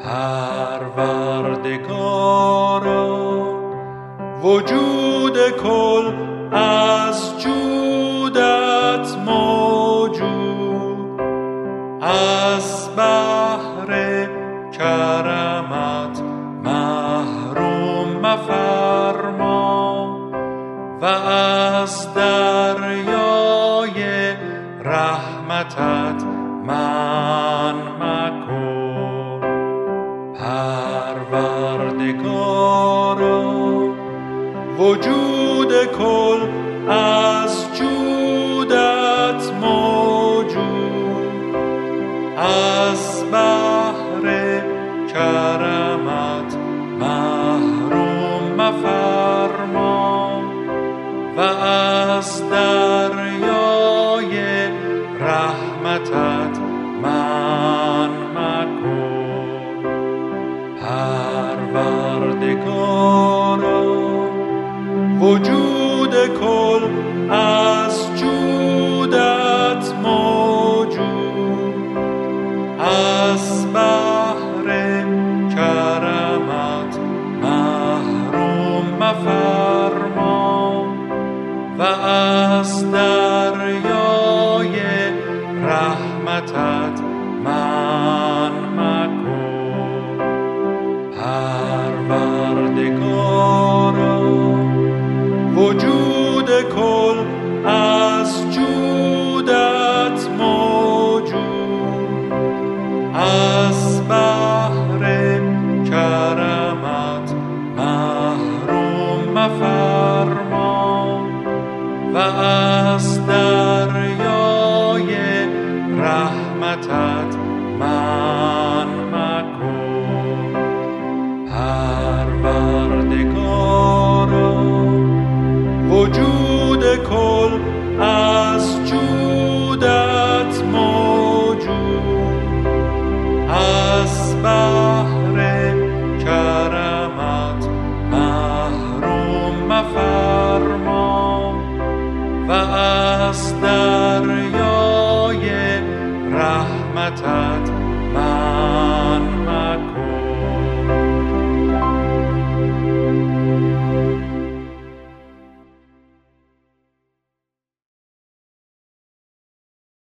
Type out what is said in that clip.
پروردگارا وجود کل از جودت موجود، از بحر کرمت محروم مفرما و از دریای رحمتت من مکن. پروردگارا وجود کل از جودت موجود، از بحر کرمت محروم مفرما و از دریای رحمتت من مکن. پروردگارا وجود کل از جودت موجود، از بحر کرمت محروم مفرما و از دریای رحمتت من مکن. پروردگارا وجود کل از جودت موجود، از بحر کرمت محروم مفرما و از دریای رحمتت من مکن. پروردگارا وجود کل